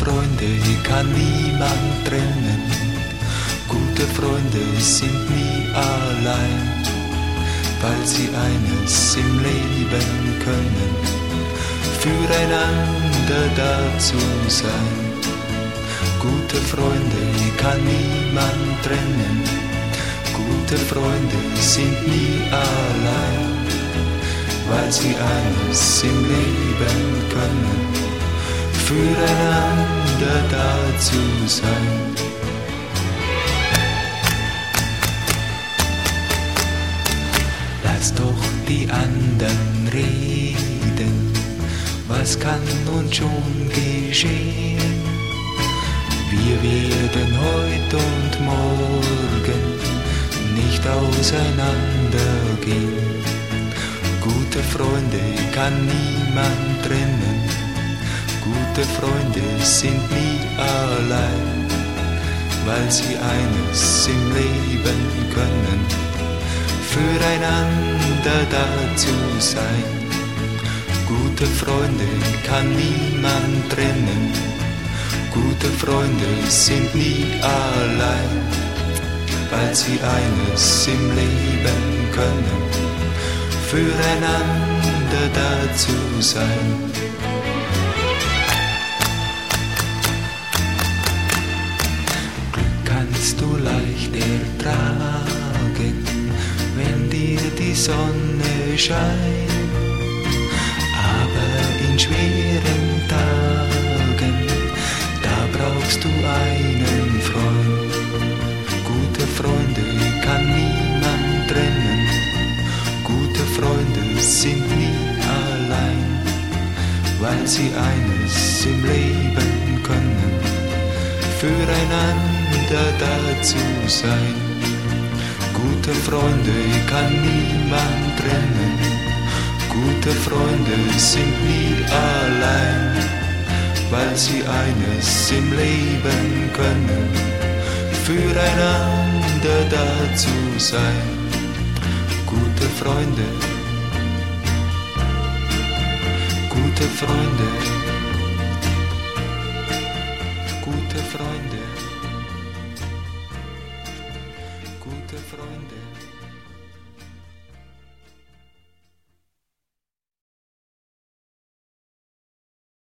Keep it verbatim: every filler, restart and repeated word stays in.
Freunde kann niemand trennen. Gute Freunde sind nie allein, weil sie eines im Leben können, füreinander da zu sein. Gute Freunde kann niemand trennen. Gute Freunde sind nie allein, weil sie eines im Leben können, füreinander da zu sein. Lass doch die anderen reden, was kann uns schon geschehen? Wir werden heute und morgen nicht auseinandergehen. Gute Freunde kann niemand trennen. Gute Freunde sind nie allein, weil sie eines im Leben können, füreinander da zu sein. Gute Freunde kann niemand trennen. Gute Freunde sind nie allein, weil sie eines im Leben können, füreinander da zu sein. Glück kannst du leicht ertragen, wenn dir die Sonne scheint, aber in schweren Tagen, da brauchst du einen Freund. Gute Freunde kann niemand trennen. Gute Freunde sind nie allein, weil sie eines im Leben können, füreinander da zu sein. Gute Freunde kann niemand trennen. Gute Freunde sind nie allein, weil sie eines im Leben können, füreinander da zu sein. Gute Freunde, gute Freunde, gute Freunde, gute Freunde.